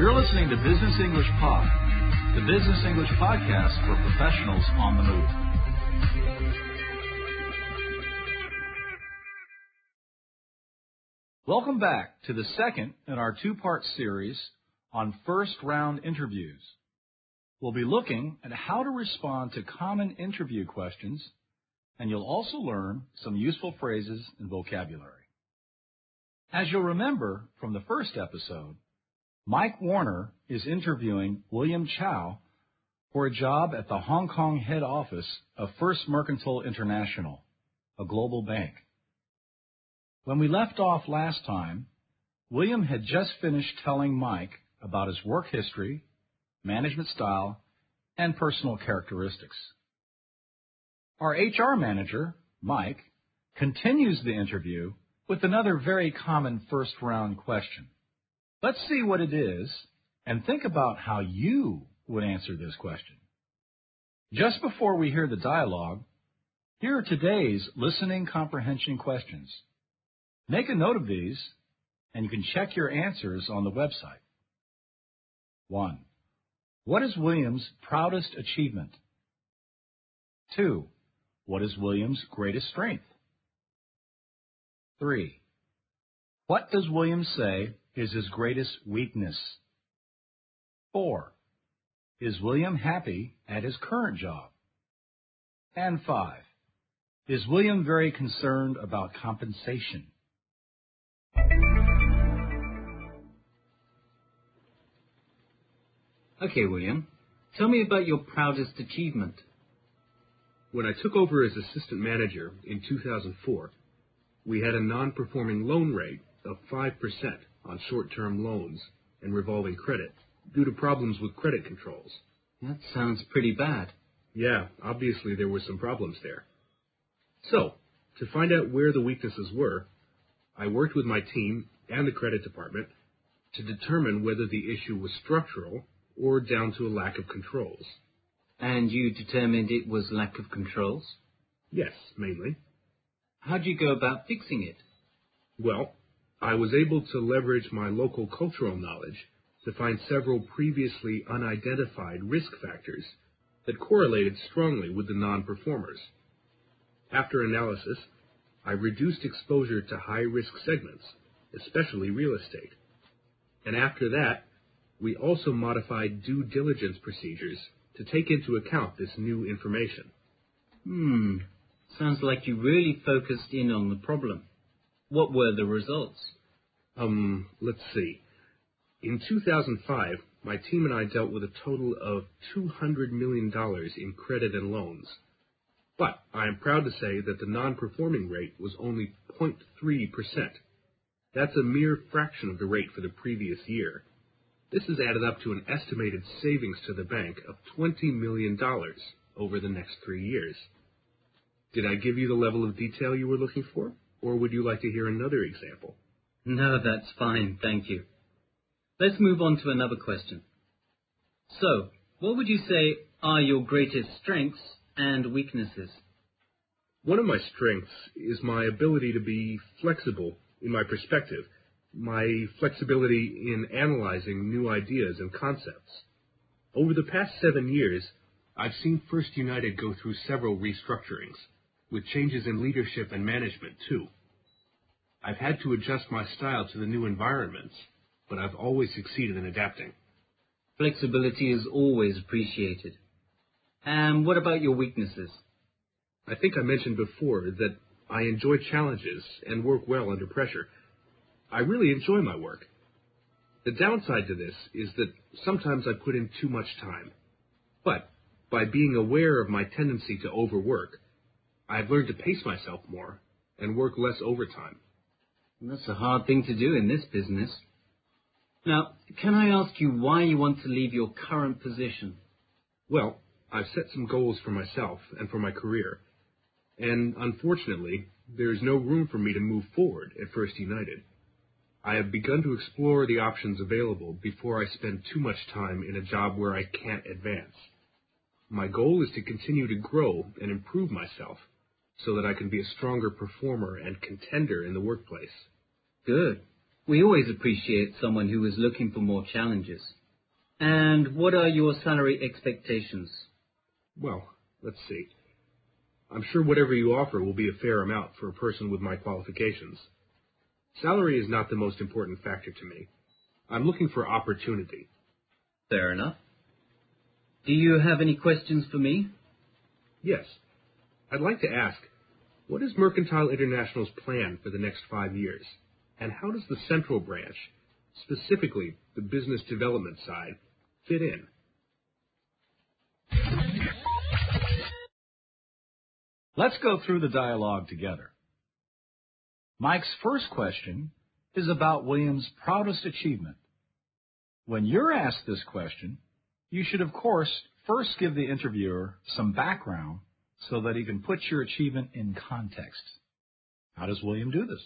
You're listening to Business English Pod, the Business English podcast for professionals on the move. Welcome back to the second in our two-part series on first-round interviews. We'll be looking at how to respond to common interview questions, and you'll also learn some useful phrases and vocabulary. As you'll remember from the first episode, Mike Warner is interviewing William Chow for a job at the Hong Kong head office of First Mercantile International, a global bank. When we left off last time, William had just finished telling Mike about his work history, management style, and personal characteristics. Our HR manager, Mike, continues the interview with another very common first-round question. Let's see what it is and think about how you would answer this question. Just before we hear the dialogue, here are today's listening comprehension questions. Make a note of these, and you can check your answers on the website. 1. What is William's proudest achievement? 2. What is William's greatest strength? 3. What does William say is his greatest weakness? 4. Is William happy at his current job? And 5. Is William very concerned about compensation? Okay, William. Tell me about your proudest achievement. When I took over as assistant manager in 2004, we had a non-performing loan rate of 5% on short-term loans and revolving credit due to problems with credit controls. That sounds pretty bad. Yeah, obviously there were some problems there. So, to find out where the weaknesses were, I worked with my team and the credit department to determine whether the issue was structural or down to a lack of controls. And you determined it was lack of controls? Yes, mainly. How did you go about fixing it? Well, I was able to leverage my local cultural knowledge to find several previously unidentified risk factors that correlated strongly with the non-performers. After analysis, I reduced exposure to high-risk segments, especially real estate. And after that, we also modified due diligence procedures to take into account this new information. Sounds like you really focused in on the problem. What were the results? Let's see. In 2005, my team and I dealt with a total of $200 million in credit and loans. But I am proud to say that the non-performing rate was only 0.3%. That's a mere fraction of the rate for the previous year. This has added up to an estimated savings to the bank of $20 million over the next 3 years. Did I give you the level of detail you were looking for, or would you like to hear another example? No, that's fine, thank you. Let's move on to another question. So, what would you say are your greatest strengths and weaknesses? One of my strengths is my ability to be flexible in my perspective, my flexibility in analyzing new ideas and concepts. Over the past 7 years, I've seen First United go through several restructurings, with changes in leadership and management too. I've had to adjust my style to the new environments, but I've always succeeded in adapting. Flexibility is always appreciated. And what about your weaknesses? I think I mentioned before that I enjoy challenges and work well under pressure. I really enjoy my work. The downside to this is that sometimes I put in too much time. But by being aware of my tendency to overwork, I've learned to pace myself more and work less overtime. That's a hard thing to do in this business. Now, can I ask you why you want to leave your current position? Well, I've set some goals for myself and for my career, and unfortunately, there is no room for me to move forward at First United. I have begun to explore the options available before I spend too much time in a job where I can't advance. My goal is to continue to grow and improve myself so that I can be a stronger performer and contender in the workplace. Good. We always appreciate someone who is looking for more challenges. And what are your salary expectations? Well, let's see. I'm sure whatever you offer will be a fair amount for a person with my qualifications. Salary is not the most important factor to me. I'm looking for opportunity. Fair enough. Do you have any questions for me? Yes. I'd like to ask, what is Mercantile International's plan for the next 5 years? And how does the central branch, specifically the business development side, fit in? Let's go through the dialogue together. Mike's first question is about William's proudest achievement. When you're asked this question, you should, of course, first give the interviewer some background so that he can put your achievement in context. How does William do this?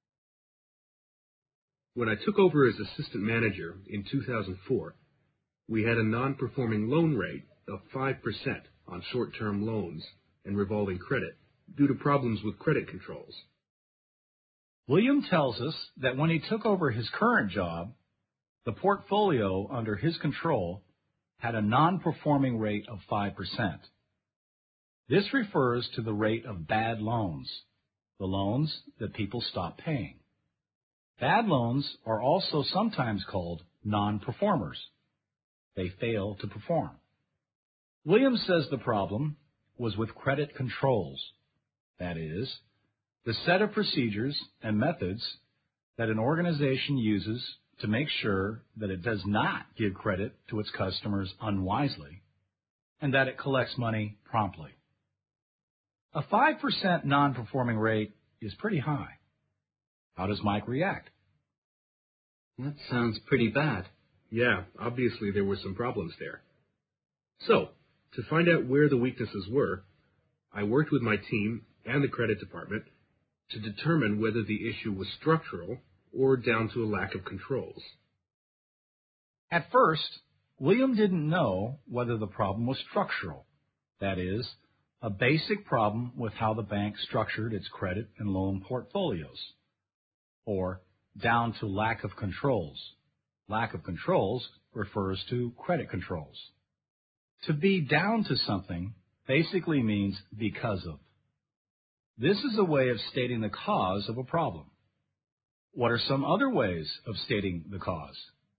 When I took over as assistant manager in 2004, we had a non-performing loan rate of 5% on short-term loans and revolving credit due to problems with credit controls. William tells us that when he took over his current job, the portfolio under his control had a non-performing rate of 5%. This refers to the rate of bad loans, the loans that people stop paying. Bad loans are also sometimes called non-performers. They fail to perform. William says the problem was with credit controls, that is, the set of procedures and methods that an organization uses to make sure that it does not give credit to its customers unwisely and that it collects money promptly. A 5% non-performing rate is pretty high. How does Mike react? That sounds pretty bad. Yeah, obviously there were some problems there. So, to find out where the weaknesses were, I worked with my team and the credit department to determine whether the issue was structural or down to a lack of controls. At first, William didn't know whether the problem was structural, that is, a basic problem with how the bank structured its credit and loan portfolios, or down to lack of controls. Lack of controls refers to credit controls. To be down to something basically means because of. This is a way of stating the cause of a problem. What are some other ways of stating the cause?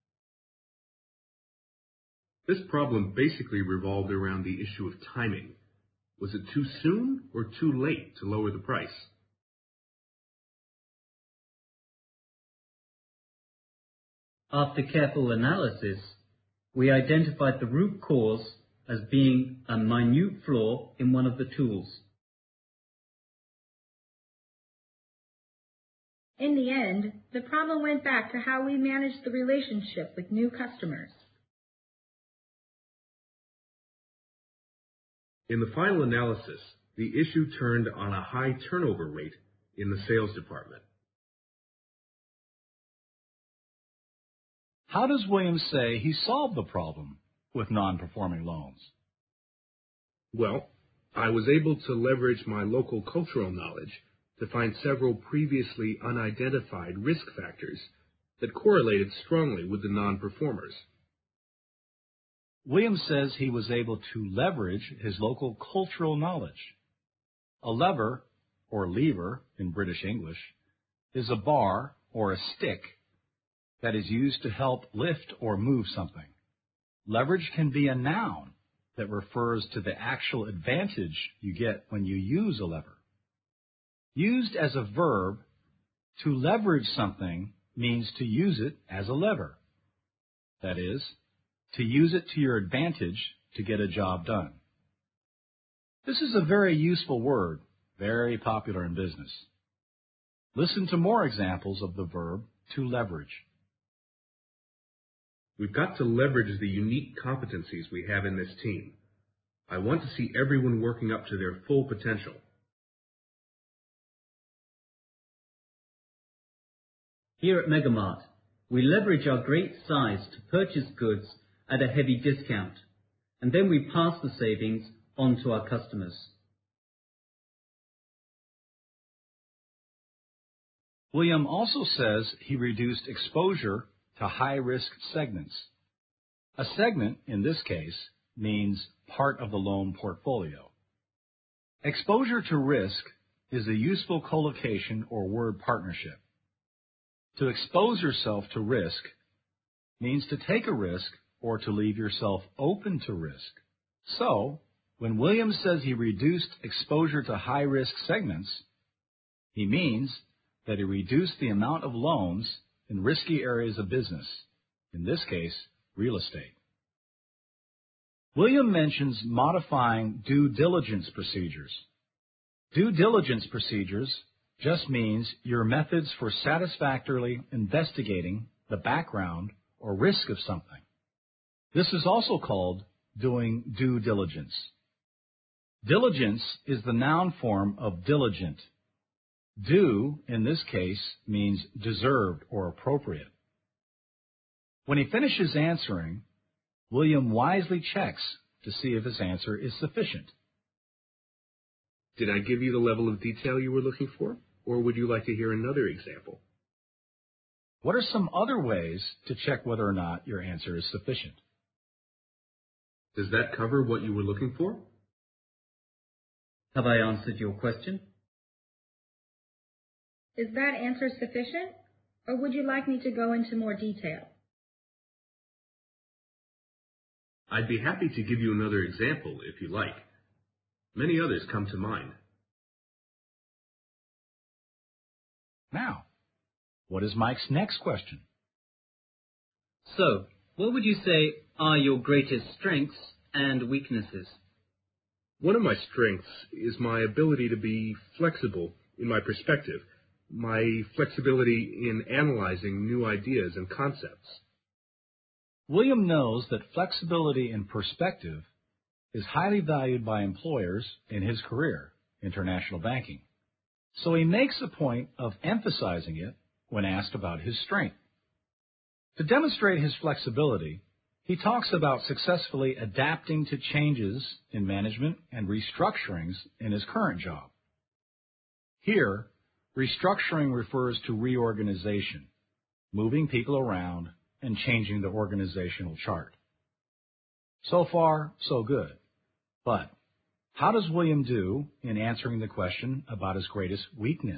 This problem basically revolved around the issue of timing. Was it too soon or too late to lower the price? After careful analysis, we identified the root cause as being a minute flaw in one of the tools. In the end, the problem went back to how we managed the relationship with new customers. In the final analysis, the issue turned on a high turnover rate in the sales department. How does William say he solved the problem with non-performing loans? Well, I was able to leverage my local cultural knowledge to find several previously unidentified risk factors that correlated strongly with the non-performers. William says he was able to leverage his local cultural knowledge. A lever, or lever in British English, is a bar or a stick that is used to help lift or move something. Leverage can be a noun that refers to the actual advantage you get when you use a lever. Used as a verb, to leverage something means to use it as a lever. That is, to use it to your advantage to get a job done. This is a very useful word, very popular in business. Listen to more examples of the verb to leverage. We've got to leverage the unique competencies we have in this team. I want to see everyone working up to their full potential. Here at Megamart, we leverage our great size to purchase goods at a heavy discount, and then we pass the savings on to our customers. William also says he reduced exposure to high-risk segments. A segment, in this case, means part of the loan portfolio. Exposure to risk is a useful collocation or word partnership. To expose yourself to risk means to take a risk or to leave yourself open to risk. So, when William says he reduced exposure to high-risk segments, he means that he reduced the amount of loans in risky areas of business, in this case, real estate. William mentions modifying due diligence procedures. Due diligence procedures just means your methods for satisfactorily investigating the background or risk of something. This is also called doing due diligence. Diligence is the noun form of diligent. Due, in this case, means deserved or appropriate. When he finishes answering, William wisely checks to see if his answer is sufficient. Did I give you the level of detail you were looking for, or would you like to hear another example? What are some other ways to check whether or not your answer is sufficient? Does that cover what you were looking for? Have I answered your question? Is that answer sufficient, or would you like me to go into more detail? I'd be happy to give you another example if you like. Many others come to mind. Now, what is Mike's next question? So, what would you say are your greatest strengths and weaknesses? One of my strengths is my ability to be flexible in my perspective, my flexibility in analyzing new ideas and concepts. William knows that flexibility in perspective is highly valued by employers in his career, international banking. So he makes a point of emphasizing it when asked about his strength. To demonstrate his flexibility, he talks about successfully adapting to changes in management and restructurings in his current job. Here, restructuring refers to reorganization, moving people around and changing the organizational chart. So far, so good. But how does William do in answering the question about his greatest weakness?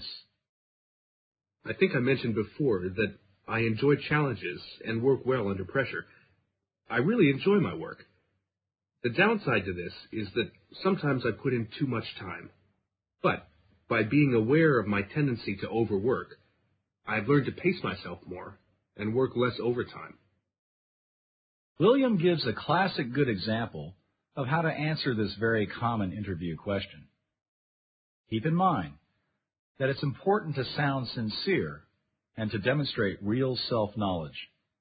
I think I mentioned before that I enjoy challenges and work well under pressure. I really enjoy my work. The downside to this is that sometimes I put in too much time. But by being aware of my tendency to overwork, I've learned to pace myself more and work less overtime. William gives a classic good example of how to answer this very common interview question. Keep in mind that it's important to sound sincere and to demonstrate real self-knowledge.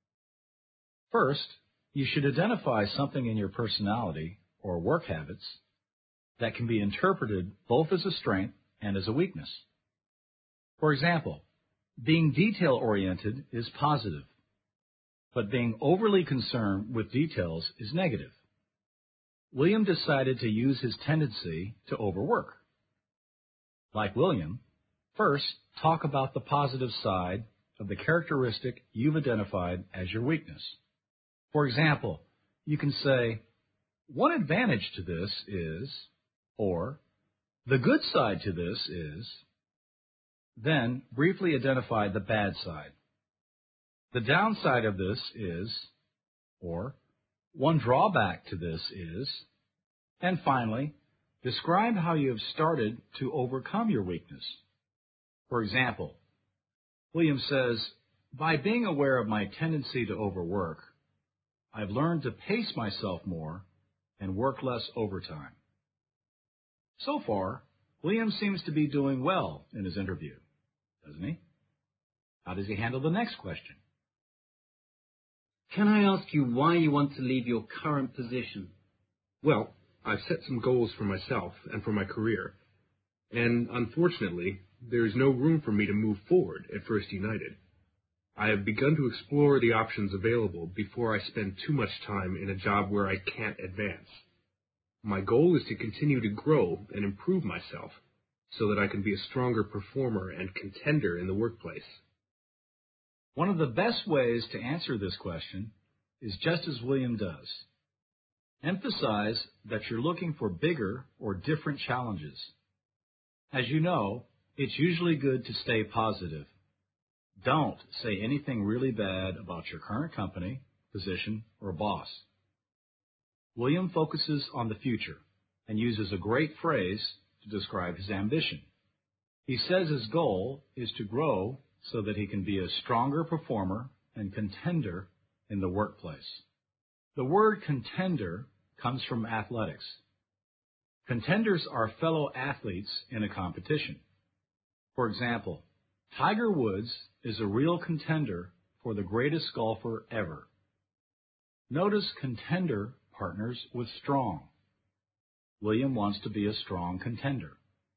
First, you should identify something in your personality or work habits that can be interpreted both as a strength and as a weakness. For example, being detail-oriented is positive, but being overly concerned with details is negative. William decided to use his tendency to overwork. Like William, first talk about the positive side of the characteristic you've identified as your weakness. For example, you can say, one advantage to this is, or the good side to this is, then briefly identify the bad side. The downside of this is, or one drawback to this is, and finally, describe how you have started to overcome your weakness. For example, William says, by being aware of my tendency to overwork, I've learned to pace myself more and work less overtime. So far, William seems to be doing well in his interview, doesn't he? How does he handle the next question? Can I ask you why you want to leave your current position? Well, I've set some goals for myself and for my career, and unfortunately, there is no room for me to move forward at First United. I have begun to explore the options available before I spend too much time in a job where I can't advance. My goal is to continue to grow and improve myself, so that I can be a stronger performer and contender in the workplace? One of the best ways to answer this question is just as William does. Emphasize that you're looking for bigger or different challenges. As you know, it's usually good to stay positive. Don't say anything really bad about your current company, position, or boss. William focuses on the future and uses a great phrase to describe his ambition. He says his goal is to grow so that he can be a stronger performer and contender in the workplace. The word contender comes from athletics. Contenders are fellow athletes in a competition. For example, Tiger Woods is a real contender for the greatest golfer ever. Notice contender partners with strong. William wants to be a strong contender.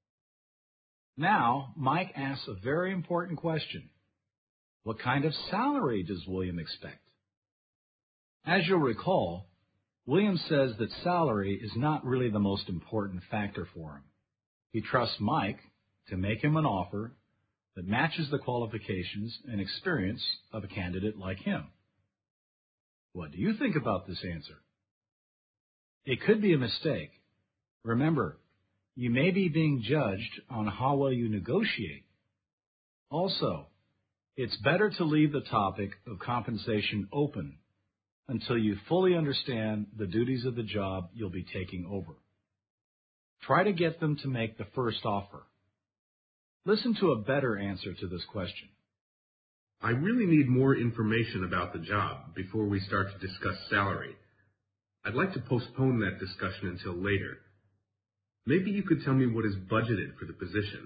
Now, Mike asks a very important question. What kind of salary does William expect? As you'll recall, William says that salary is not really the most important factor for him. He trusts Mike to make him an offer that matches the qualifications and experience of a candidate like him. What do you think about this answer? It could be a mistake. Remember, you may be being judged on how well you negotiate. Also, it's better to leave the topic of compensation open until you fully understand the duties of the job you'll be taking over. Try to get them to make the first offer. Listen to a better answer to this question. I really need more information about the job before we start to discuss salary. I'd like to postpone that discussion until later. Maybe you could tell me what is budgeted for the position.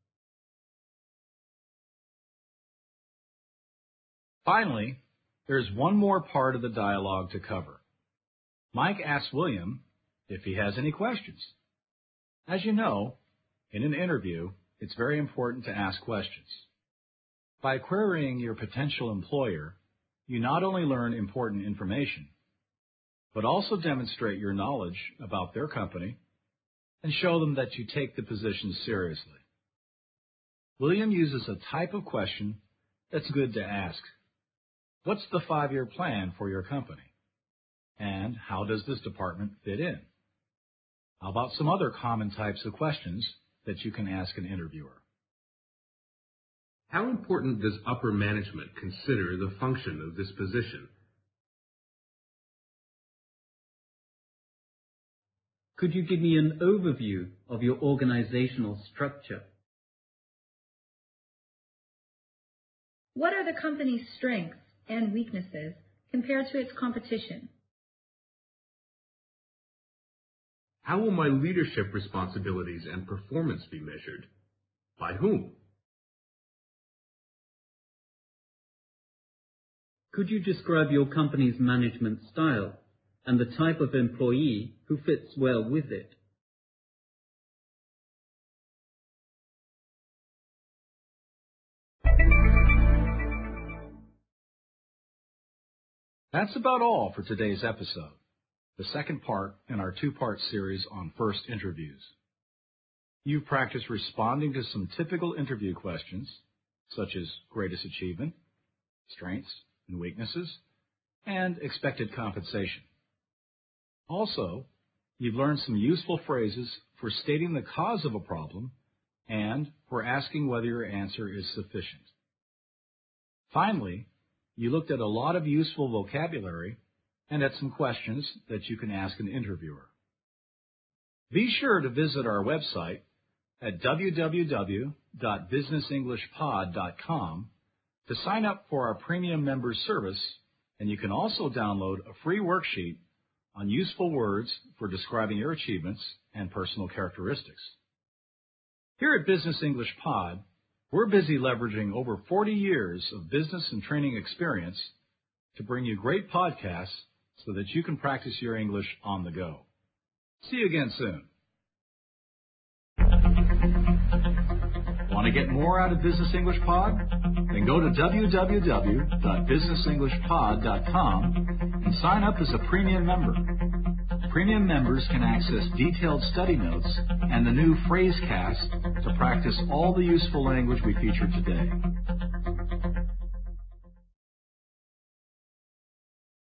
Finally, there's one more part of the dialogue to cover. Mike asks William if he has any questions. As you know, in an interview, it's very important to ask questions. By querying your potential employer, you not only learn important information, but also demonstrate your knowledge about their company and show them that you take the position seriously. William uses a type of question that's good to ask. What's the 5-year plan for your company? And how does this department fit in? How about some other common types of questions that you can ask an interviewer? How important does upper management consider the function of this position? Could you give me an overview of your organizational structure? What are the company's strengths and weaknesses compared to its competition? How will my leadership responsibilities and performance be measured? By whom? Could you describe your company's management style and the type of employee who fits well with it? That's about all for today's episode, the second part in our 2-part series on first interviews. You've practiced responding to some typical interview questions, such as greatest achievement, strengths and weaknesses, and expected compensation. Also, you've learned some useful phrases for stating the cause of a problem and for asking whether your answer is sufficient. Finally, you looked at a lot of useful vocabulary and at some questions that you can ask an interviewer. Be sure to visit our website at www.businessenglishpod.com to sign up for our premium member service, and you can also download a free worksheet on useful words for describing your achievements and personal characteristics. Here at Business English Pod, we're busy leveraging over 40 years of business and training experience to bring you great podcasts so that you can practice your English on the go. See you again soon. Want to get more out of Business English Pod? Then go to www.businessenglishpod.com and sign up as a premium member. Premium members can access detailed study notes and the new Phrasecast to practice all the useful language we featured today.